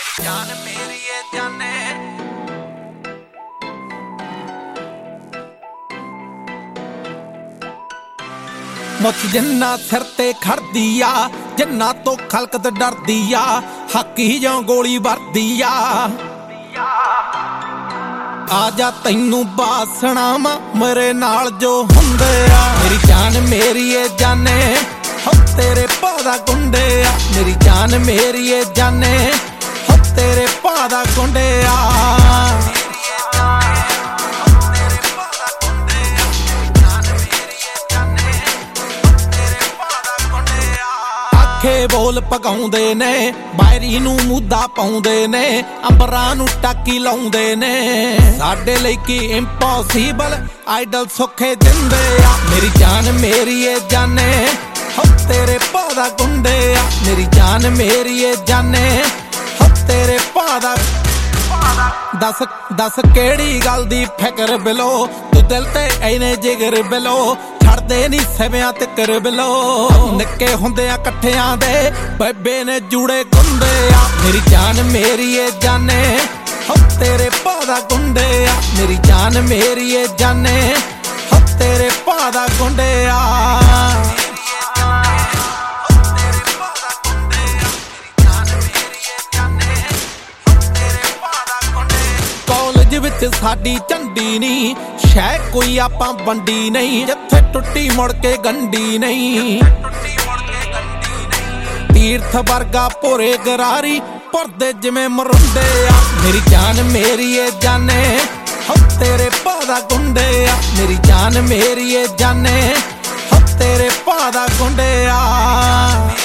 जान मेरी ये जाने मुझ जिन्ना सिर ते खड़दी आ जिन्ना तो खलकत डरदी आ हक ही जो गोली वरदी आ आजा तैनू बासना वा मेरे नाल जो हुंदे आ मेरी जान मेरी ये जाने हो तेरे पादा गुंडे आ मेरी जान मेरी ये जाने हो तेरे पादा गुंडे आ बोल पकाउंदे ने बायरी नू मुद्दा पाउंदे ने अंबरां नू टाकी लाउंदे ने साडे लई की इंपॉसिबल आइडल सुखे दिंदे आ मेरी जान मेरी ये जाने हो तेरे पादा गुंडे आ मेरी जान मेरी ये जाने हो तेरे पादा दस दस केड़ी गल दी फिकर बिलो तू दिल ते इने जिगर बिलो छड़दे नी सवियां तिकर बिलो निक्के हुंदे आ कट्ठियां दे बेबे ने जूड़े गुंदे आ मेरी जान मेरी ये जाने हो तेरे पादा गुंडे आ मेरी जान मेरी ये जाने हो तेरे पादा गुंडे आ विच साडी झंडी नहीं शह कोई आपां वंडी नहीं जिथे टुट्टी मुड़ के गंडी नहीं तीर्थ वर्गा भोरे गरारी भरदे जिवें मरुंडे आ मेरी जान मेरी ये जाने हो तेरे पादा गुंडे आ मेरी जान मेरी ये जाने हो तेरे पादा गुंडे आ